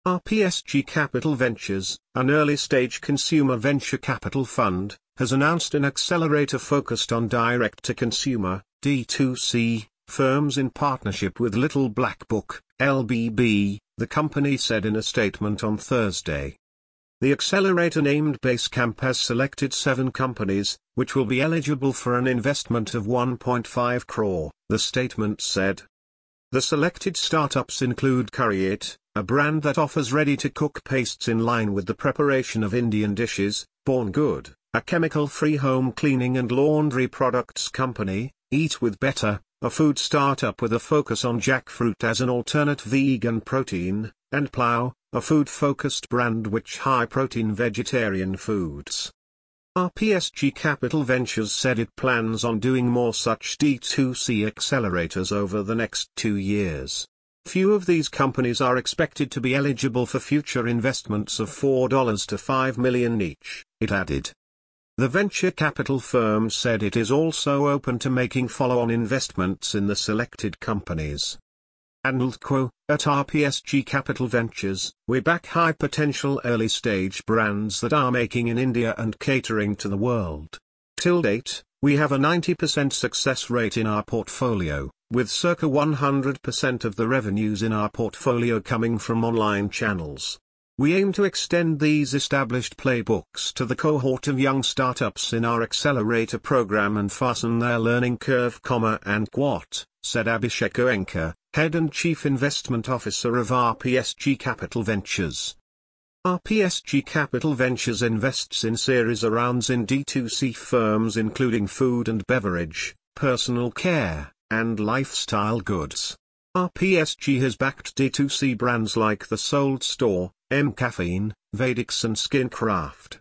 RPSG Capital Ventures, an early-stage consumer venture capital fund, has announced an accelerator focused on direct-to-consumer (D2C) firms in partnership with Little Black Book, LBB, the company said in a statement on Thursday. The accelerator named Basecamp has selected 7 companies, which will be eligible for an investment of 1.5 crore, the statement said. The selected startups include Curryit, a brand that offers ready-to-cook pastes in line with the preparation of Indian dishes, Born Good, a chemical-free home cleaning and laundry products company, Eat with Better, a food startup with a focus on jackfruit as an alternate vegan protein, and Plow, a food-focused brand which high-protein vegetarian foods. RPSG Capital Ventures said it plans on doing more such D2C accelerators over the next 2 years. Few of these companies are expected to be eligible for future investments of $4 to $5 million each, it added. The venture capital firm said it is also open to making follow-on investments in the selected companies. Quote, at RPSG Capital Ventures, we back high-potential early-stage brands that are making in India and catering to the world. Till date, we have a 90% success rate in our portfolio, with circa 100% of the revenues in our portfolio coming from online channels. We aim to extend these established playbooks to the cohort of young startups in our accelerator program and fasten their learning curve, and quote, said Abhishek Goenka, Head and Chief Investment Officer of RPSG Capital Ventures. RPSG Capital Ventures invests in series of rounds in D2C firms including food and beverage, personal care, and lifestyle goods. RPSG has backed D2C brands like The Sold Store, M Caffeine, Vadix and Skincraft.